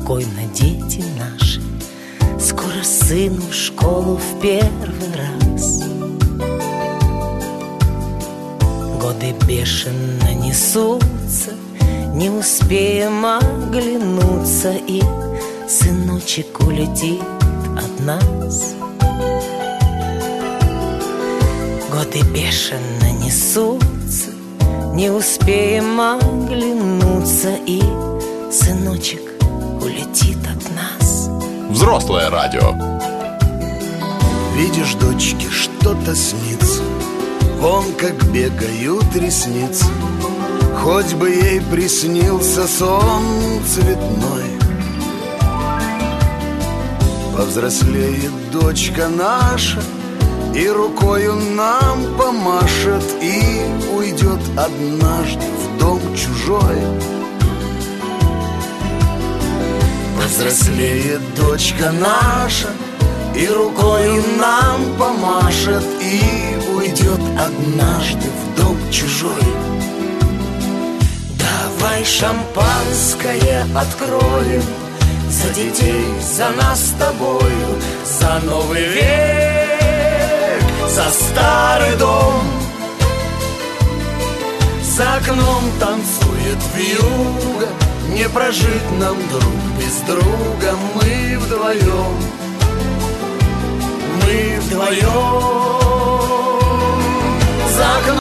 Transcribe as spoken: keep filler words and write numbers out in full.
спокойно, дети наши. Скоро сыну в школу в первый раз. Годы бешено несутся, не успеем оглянуться, и сыночек улетит от нас. Годы бешено несутся, не успеем оглянуться, и сыночек улетит от нас. Взрослое радио. Видишь, дочке что-то снится, вон как бегают ресницы. Хоть бы ей приснился сон цветной. Повзрослеет дочка наша, и рукою нам помашет, и уйдет однажды в дом чужой. Повзрослеет дочка наша, и рукою нам помашет, и уйдет однажды в дом чужой. Давай шампанское откроем за детей, за нас с тобою, за новый век, за старый дом. За окном танцует вьюга, не прожить нам друг без друга. Мы вдвоем, мы вдвоем.